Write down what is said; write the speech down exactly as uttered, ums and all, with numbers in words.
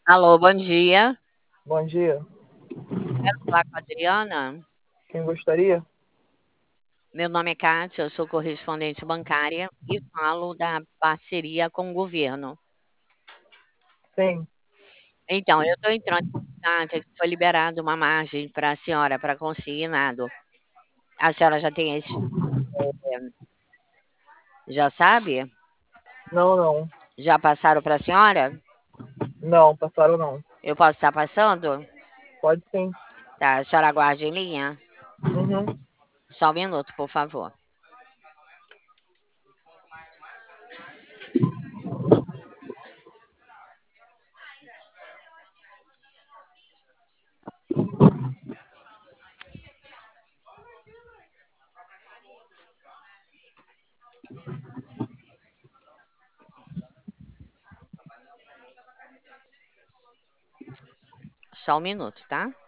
Alô, bom dia. Bom dia. Quero falar com a Adriana. Quem gostaria? Meu nome é Kátia, eu sou correspondente bancária e falo da parceria com o governo. Sim. Então, eu estou entrando em contato que foi liberada uma margem para a senhora para consignado. A senhora já tem esse, eh, já sabe? Não, não. Já passaram para a senhora? Não, passaram não. Eu posso estar passando? Pode sim. Tá, a senhora aguarde em linha. Uhum. Só um minuto, por favor. Só um minuto, tá?